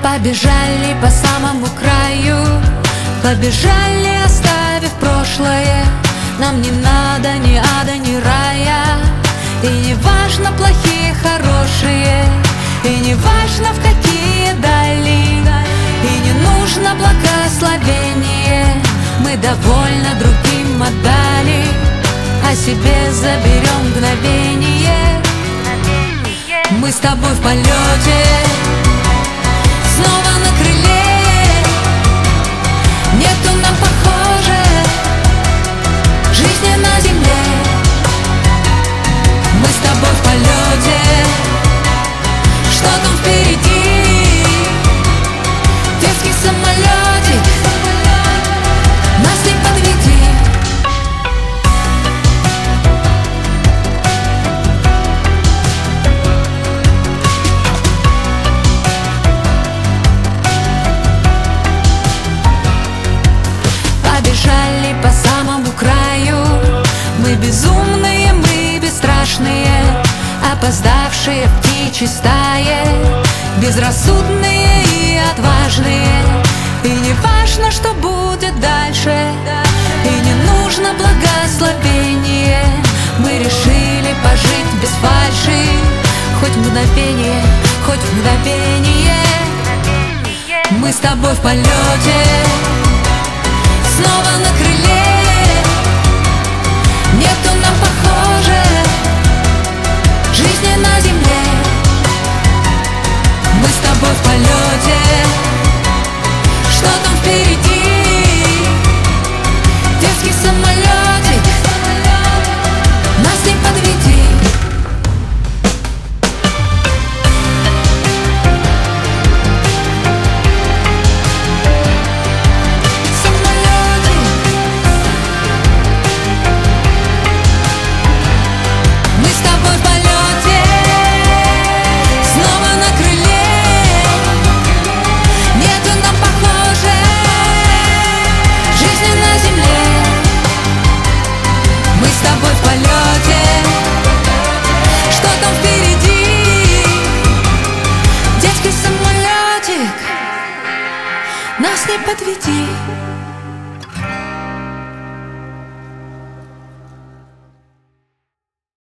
Побежали по самому краю, побежали, оставив прошлое. Нам не надо ни ада, ни рая. И не важно, плохие, хорошие, и не важно, в какие дали. И не нужно благословение, мы довольно другим отдали. О себе заберем мгновение. Мы с тобой в полете, снова на крыле. Нету нам похоже жизни на земле. Мы с тобой в полете, что там впереди? Детский самолетик, нас не подведи. Побежали по самому краю, мы безумные, мы бесстрашные, опоздавшие в птичьей стае, безрассудные и отважные. И не важно, что будет дальше, и не нужно благословение. Мы решили пожить без фальши, хоть мгновение, хоть мгновение. Мы с тобой в полете, снова на крыле. Нету нам похоже жизни на земле. Мы с тобой в полете, что там впереди? Детский самолетик, нас не подведи. Нас не подведи.